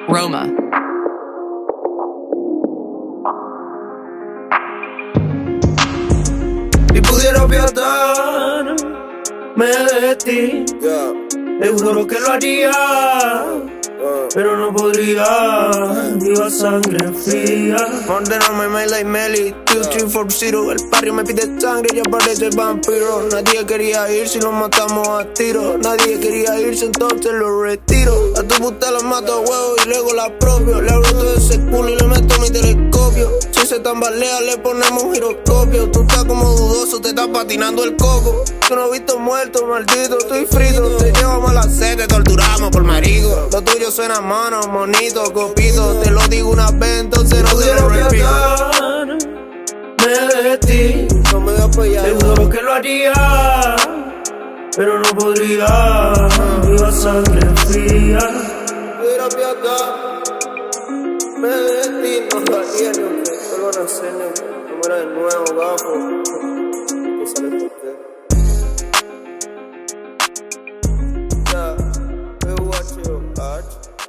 Roma. Si pudiera apiadarme de ti, te juro que lo haría, pero no podría. Viva sangre fría. Ordenarme my like Melly 2340. El barrio me pide sangre y aparece el vampiro. Nadie quería ir si lo matamos a tiro. Nadie quería irse, entonces lo retiro. A tu puta la mato a huevo y luego la propio. Le abro todo ese culo y le meto mi telescopio. Si se tambalea le ponemos un giroscopio. Tú estás como dudoso, te estás patinando el coco. Tú no has visto muerto, maldito, estoy frito. Te llevamos a la sed, te torturamos por marico. Lo tuyo suena mono, monito, copito. Te lo digo una vez, entonces no te lo repito. De ti, no me voy a apoyar. Te juro que lo haría, pero no podría. Viva sangre fría. Pudiera apiadarme de ti, no lo haría ni aunque vuelva a nacer, ni aunque no muera de nuevo, gafo. Que sale por qué. Yeah, we watch you,